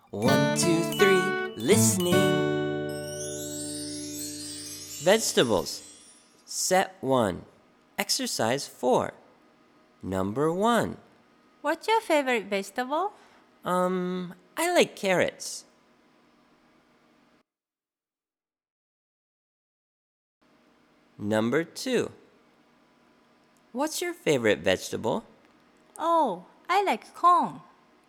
1, 2, 3, listening. Vegetables. Set 1. Exercise 4. Number 1. What's your favorite vegetable? I like carrots. Number 2. What's your favorite vegetable? Oh, I like corn.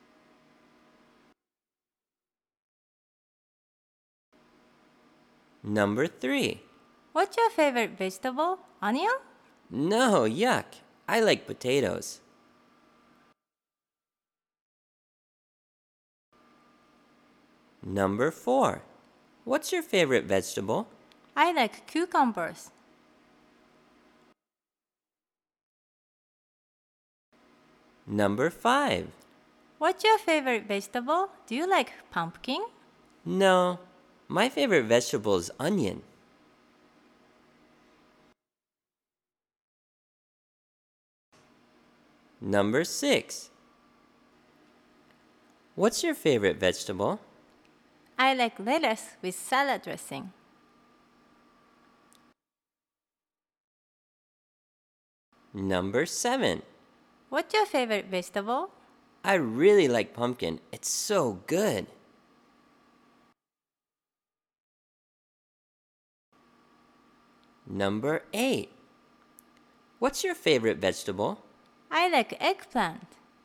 Number 3. What's your favorite vegetable? Onion? No, yuck. I like potatoes. Number 4. What's your favorite vegetable? I like cucumbers. Number 5. What's your favorite vegetable? Do you like pumpkin? No, my favorite vegetable is onion. Number 6. What's your favorite vegetable? I like lettuce with salad dressing. Number 7. What's your favorite vegetable? I really like pumpkin. It's so good. Number 8. What's your favorite vegetable? I like eggplant.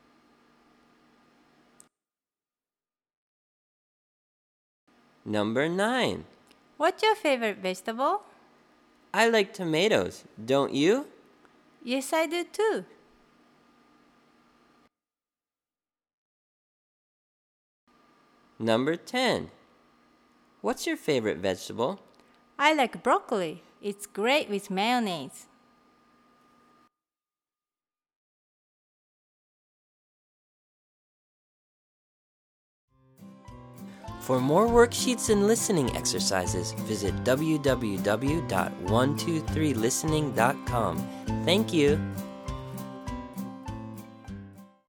Number 9. What's your favorite vegetable? I like tomatoes. Don't you? Yes, I do too. Number 10. What's your favorite vegetable? I like broccoli. It's great with mayonnaise. For more worksheets and listening exercises, visit www.123listening.com. Thank you.